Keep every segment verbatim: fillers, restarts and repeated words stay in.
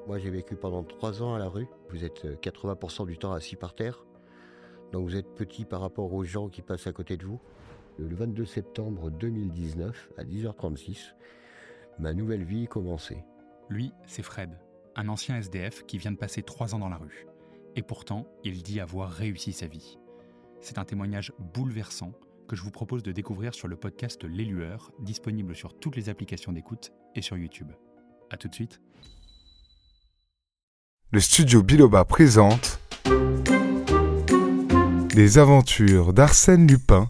Moi, j'ai vécu pendant trois ans à la rue. Vous êtes quatre-vingts pour cent du temps assis par terre. Donc vous êtes petit par rapport aux gens qui passent à côté de vous. Le vingt-deux septembre deux mille dix-neuf, à dix heures trente-six, ma nouvelle vie commençait. Lui, c'est Fred, un ancien S D F qui vient de passer trois ans dans la rue. Et pourtant, il dit avoir réussi sa vie. C'est un témoignage bouleversant que je vous propose de découvrir sur le podcast Les Lueurs, disponible sur toutes les applications d'écoute et sur YouTube. A tout de suite. Le studio Biloba présente Les aventures d'Arsène Lupin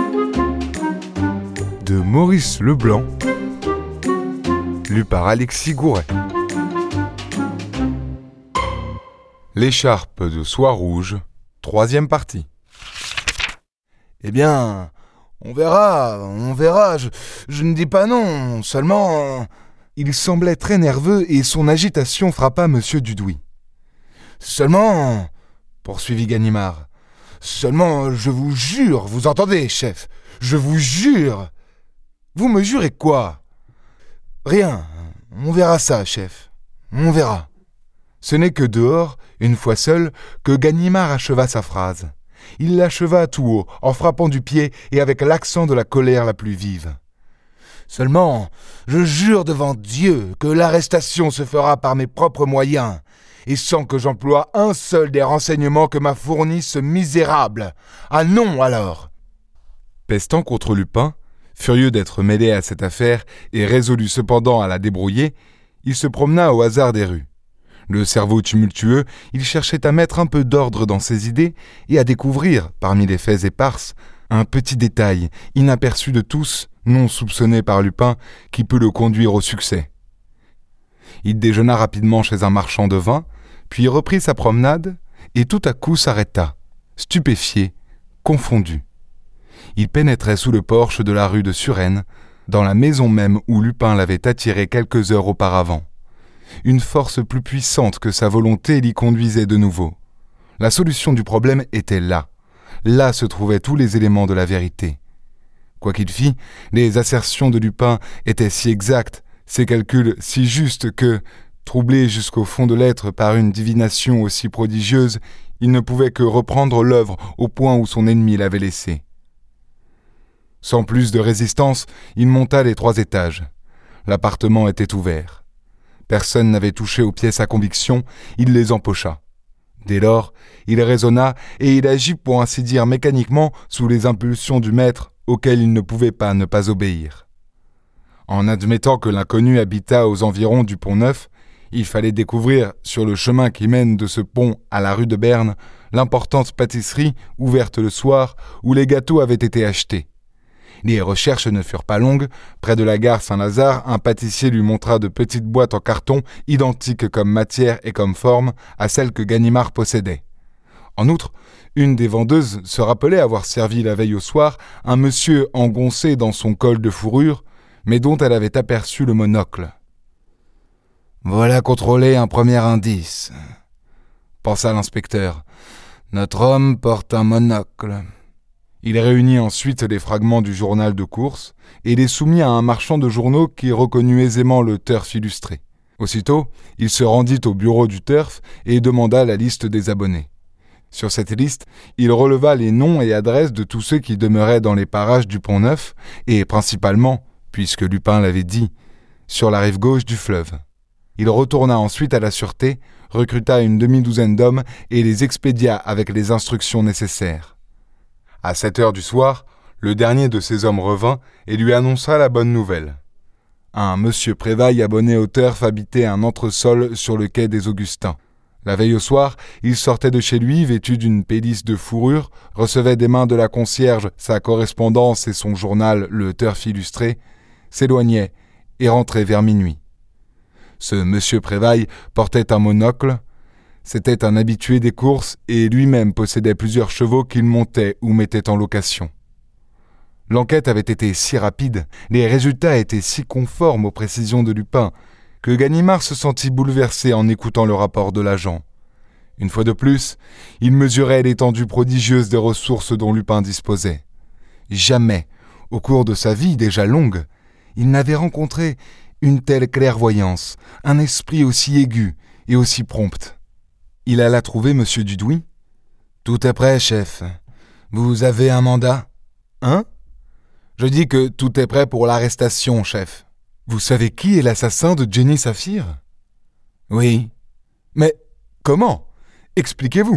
de Maurice Leblanc, lu par Alexis Gouret. L'écharpe de soie rouge, troisième partie. Eh bien, on verra, on verra, je, je ne dis pas non, seulement... Il semblait très nerveux et son agitation frappa Monsieur Dudouis. Seulement, poursuivit Ganimard, seulement, je vous jure, vous entendez, chef, je vous jure. Vous me jurez quoi? Rien, on verra ça, chef, on verra. Ce n'est que dehors, une fois seul, que Ganimard acheva sa phrase. Il l'acheva tout haut, en frappant du pied et avec l'accent de la colère la plus vive. Seulement, je jure devant Dieu que l'arrestation se fera par mes propres moyens, et sans que j'emploie un seul des renseignements que m'a fourni ce misérable. Ah non, alors! Pestant contre Lupin, furieux d'être mêlé à cette affaire et résolu cependant à la débrouiller, il se promena au hasard des rues. Le cerveau tumultueux, il cherchait à mettre un peu d'ordre dans ses idées et à découvrir, parmi les faits éparses, un petit détail, inaperçu de tous, non soupçonné par Lupin, qui peut le conduire au succès. Il déjeuna rapidement chez un marchand de vin, puis reprit sa promenade, et tout à coup s'arrêta, stupéfié, confondu. Il pénétrait sous le porche de la rue de Suresnes, dans la maison même où Lupin l'avait attiré quelques heures auparavant. Une force plus puissante que sa volonté l'y conduisait de nouveau. La solution du problème était là. Là se trouvaient tous les éléments de la vérité. Quoi qu'il fît, les assertions de Lupin étaient si exactes, ses calculs si justes que, troublé jusqu'au fond de l'être par une divination aussi prodigieuse, il ne pouvait que reprendre l'œuvre au point où son ennemi l'avait laissée. Sans plus de résistance, il monta les trois étages. L'appartement était ouvert. Personne n'avait touché aux pièces à conviction, il les empocha. Dès lors, il raisonna et il agit pour ainsi dire mécaniquement sous les impulsions du maître auquel il ne pouvait pas ne pas obéir. En admettant que l'inconnu habitât aux environs du Pont-Neuf, il fallait découvrir, sur le chemin qui mène de ce pont à la rue de Berne, l'importante pâtisserie ouverte le soir où les gâteaux avaient été achetés. Les recherches ne furent pas longues. Près de la gare Saint-Lazare, un pâtissier lui montra de petites boîtes en carton, identiques comme matière et comme forme à celles que Ganimard possédait. En outre, une des vendeuses se rappelait avoir servi la veille au soir un monsieur engoncé dans son col de fourrure, mais dont elle avait aperçu le monocle. « Voilà contrôlé un premier indice, » pensa l'inspecteur. « Notre homme porte un monocle. » Il réunit ensuite les fragments du journal de course et les soumit à un marchand de journaux qui reconnut aisément le Turf illustré. Aussitôt, il se rendit au bureau du Turf et demanda la liste des abonnés. Sur cette liste, il releva les noms et adresses de tous ceux qui demeuraient dans les parages du Pont-Neuf et principalement, puisque Lupin l'avait dit, sur la rive gauche du fleuve. Il retourna ensuite à la sûreté, recruta une demi-douzaine d'hommes et les expédia avec les instructions nécessaires. À sept heures du soir, le dernier de ces hommes revint et lui annonça la bonne nouvelle. Un monsieur Prévailles abonné au Turf habitait un entresol sur le quai des Augustins. La veille au soir, il sortait de chez lui, vêtu d'une pelisse de fourrure, recevait des mains de la concierge sa correspondance et son journal, le Turf illustré, s'éloignait et rentrait vers minuit. Ce monsieur Prévailles portait un monocle. C'était un habitué des courses et lui-même possédait plusieurs chevaux qu'il montait ou mettait en location. L'enquête avait été si rapide, les résultats étaient si conformes aux précisions de Lupin, que Ganimard se sentit bouleversé en écoutant le rapport de l'agent. Une fois de plus, il mesurait l'étendue prodigieuse des ressources dont Lupin disposait. Jamais, au cours de sa vie déjà longue, il n'avait rencontré une telle clairvoyance, un esprit aussi aigu et aussi prompt. Il alla trouver M. Dudouis. « Tout est prêt, chef. Vous avez un mandat ?»« Hein ? Je dis que tout est prêt pour l'arrestation, chef. »« Vous savez qui est l'assassin de Jenny Saphir ?»« Oui. »« Mais comment ? Expliquez-vous. »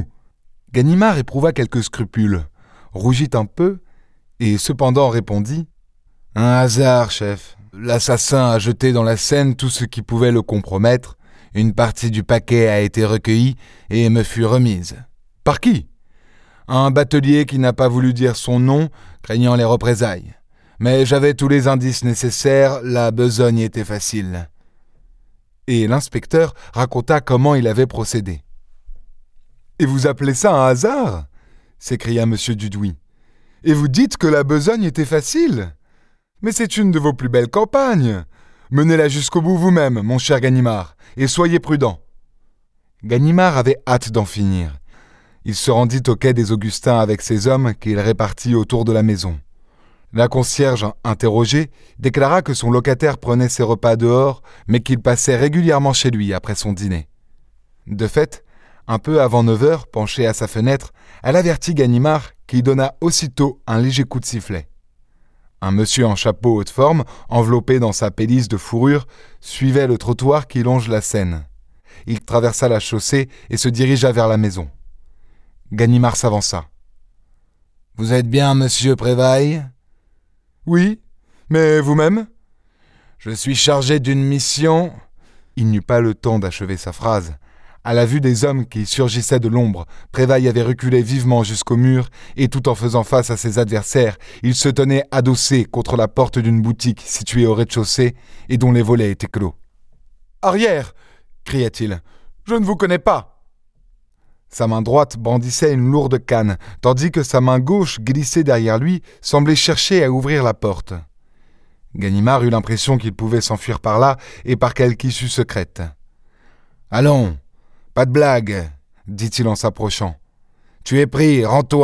Ganimard éprouva quelques scrupules, rougit un peu et cependant répondit « Un hasard, chef. L'assassin a jeté dans la Seine tout ce qui pouvait le compromettre. Une partie du paquet a été recueillie et me fut remise. »« Par qui ? » ?»« Un batelier qui n'a pas voulu dire son nom, craignant les représailles. Mais j'avais tous les indices nécessaires, la besogne était facile. » Et l'inspecteur raconta comment il avait procédé. « Et vous appelez ça un hasard ?» s'écria M. Dudouis. « Et vous dites que la besogne était facile ? Mais c'est une de vos plus belles campagnes. Menez-la jusqu'au bout vous-même, mon cher Ganimard, et soyez prudent. » Ganimard avait hâte d'en finir. Il se rendit au quai des Augustins avec ses hommes qu'il répartit autour de la maison. La concierge, interrogée, déclara que son locataire prenait ses repas dehors, mais qu'il passait régulièrement chez lui après son dîner. De fait, un peu avant neuf heures, penchée à sa fenêtre, elle avertit Ganimard qui donna aussitôt un léger coup de sifflet. Un monsieur en chapeau haute forme, enveloppé dans sa pelisse de fourrure, suivait le trottoir qui longe la Seine. Il traversa la chaussée et se dirigea vers la maison. Ganimard s'avança. « Vous êtes bien monsieur Prévailles ?»« Oui, mais vous-même ?»« Je suis chargé d'une mission. » Il n'eut pas le temps d'achever sa phrase. À la vue des hommes qui surgissaient de l'ombre, Prévailles avait reculé vivement jusqu'au mur et tout en faisant face à ses adversaires, il se tenait adossé contre la porte d'une boutique située au rez-de-chaussée et dont les volets étaient clos. « Arrière !» cria-t-il. « Je ne vous connais pas !» Sa main droite brandissait une lourde canne, tandis que sa main gauche, glissée derrière lui, semblait chercher à ouvrir la porte. Ganimard eut l'impression qu'il pouvait s'enfuir par là et par quelque issue secrète. « Allons, pas de blague, » dit-il en s'approchant. « Tu es pris, rends-toi !»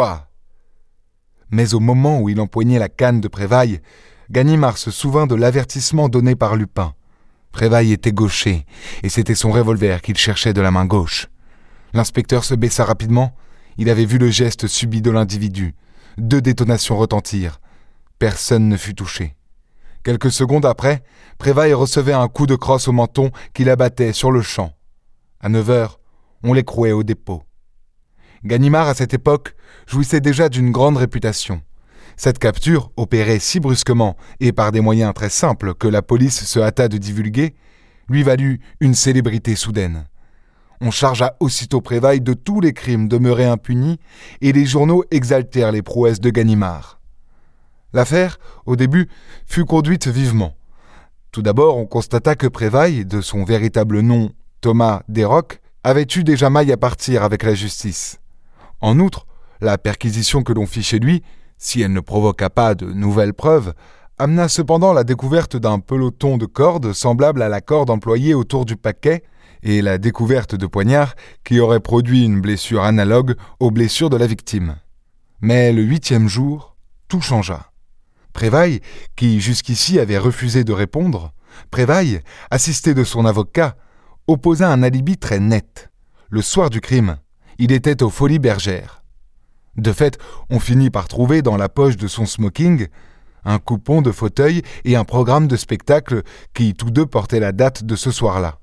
Mais au moment où il empoignait la canne de Prévailles, Ganimard se souvint de l'avertissement donné par Lupin. Prévailles était gaucher, et c'était son revolver qu'il cherchait de la main gauche. L'inspecteur se baissa rapidement. Il avait vu le geste subit de l'individu. Deux détonations retentirent. Personne ne fut touché. Quelques secondes après, Prévailles recevait un coup de crosse au menton qui l'abattait sur le champ. À neuf heures, on l'écrouait au dépôt. Ganimard, à cette époque, jouissait déjà d'une grande réputation. Cette capture, opérée si brusquement et par des moyens très simples que la police se hâta de divulguer, lui valut une célébrité soudaine. On chargea aussitôt Prévailles de tous les crimes demeurés impunis et les journaux exaltèrent les prouesses de Ganimard. L'affaire, au début, fut conduite vivement. Tout d'abord, on constata que Prévailles, de son véritable nom Thomas Desroques, avait eu déjà maille à partir avec la justice. En outre, la perquisition que l'on fit chez lui, si elle ne provoqua pas de nouvelles preuves, amena cependant la découverte d'un peloton de cordes semblable à la corde employée autour du paquet et la découverte de poignards qui auraient produit une blessure analogue aux blessures de la victime. Mais le huitième jour, tout changea. Prévailles, qui jusqu'ici avait refusé de répondre, Prévailles, assisté de son avocat, opposa un alibi très net. Le soir du crime, il était aux Folies Bergères. De fait, on finit par trouver dans la poche de son smoking un coupon de fauteuil et un programme de spectacle qui tous deux portaient la date de ce soir-là.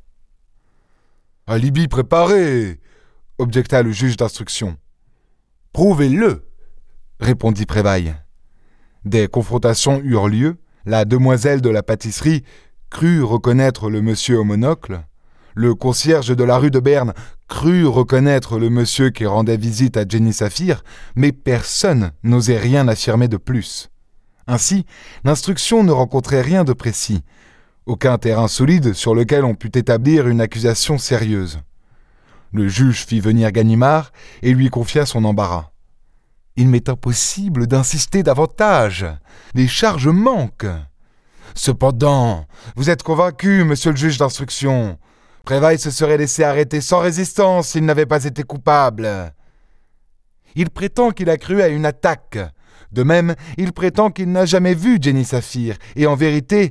« Alibi préparé !» objecta le juge d'instruction. « Prouvez-le !» répondit Prévailles. Des confrontations eurent lieu. La demoiselle de la pâtisserie crut reconnaître le monsieur au monocle. Le concierge de la rue de Berne crut reconnaître le monsieur qui rendait visite à Jenny Saphir, mais personne n'osait rien affirmer de plus. Ainsi, l'instruction ne rencontrait rien de précis, aucun terrain solide sur lequel on pût établir une accusation sérieuse. Le juge fit venir Ganimard et lui confia son embarras. « Il m'est impossible d'insister davantage. Les charges manquent. »« Cependant, vous êtes convaincu, monsieur le juge d'instruction. Prévailles se serait laissé arrêter sans résistance s'il n'avait pas été coupable. Il prétend qu'il a cru à une attaque. De même, il prétend qu'il n'a jamais vu Jenny Saphir. Et en vérité,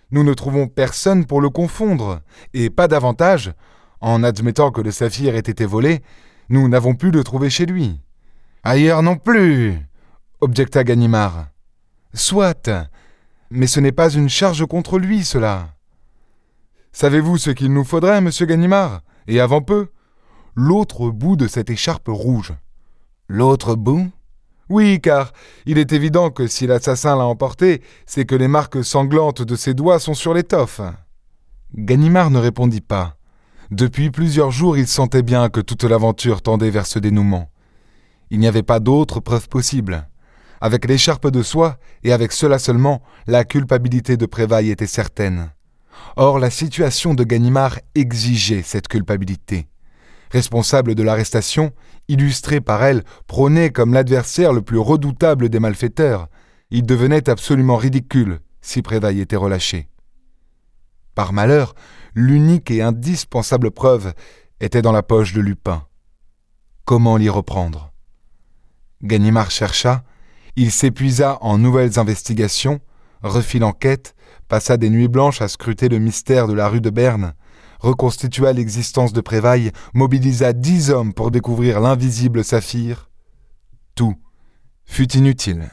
Nous ne trouvons personne pour le confondre, et pas davantage, en admettant que le saphir ait été volé, nous n'avons pu le trouver chez lui. »« Ailleurs non plus !» objecta Ganimard. « Soit, mais ce n'est pas une charge contre lui, cela. » « Savez-vous ce qu'il nous faudrait, monsieur Ganimard, et avant peu ? L'autre bout de cette écharpe rouge. »« L'autre bout ?» Oui, car il est évident que si l'assassin l'a emporté, c'est que les marques sanglantes de ses doigts sont sur l'étoffe. Ganimard ne répondit pas. Depuis plusieurs jours, il sentait bien que toute l'aventure tendait vers ce dénouement. Il n'y avait pas d'autre preuve possible. Avec l'écharpe de soie, et avec cela seulement, la culpabilité de Prévailles était certaine. Or, la situation de Ganimard exigeait cette culpabilité. Responsable de l'arrestation, illustré par elle, prôné comme l'adversaire le plus redoutable des malfaiteurs, il devenait absolument ridicule si Prévailles était relâché. Par malheur, l'unique et indispensable preuve était dans la poche de Lupin. Comment l'y reprendre ? Ganimard chercha, il s'épuisa en nouvelles investigations, refit l'enquête, passa des nuits blanches à scruter le mystère de la rue de Berne, reconstitua l'existence de Prévailles, mobilisa dix hommes pour découvrir l'invisible saphir. Tout fut inutile.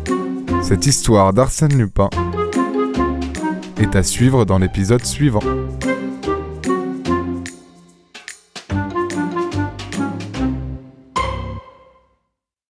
Cette histoire d'Arsène Lupin est à suivre dans l'épisode suivant.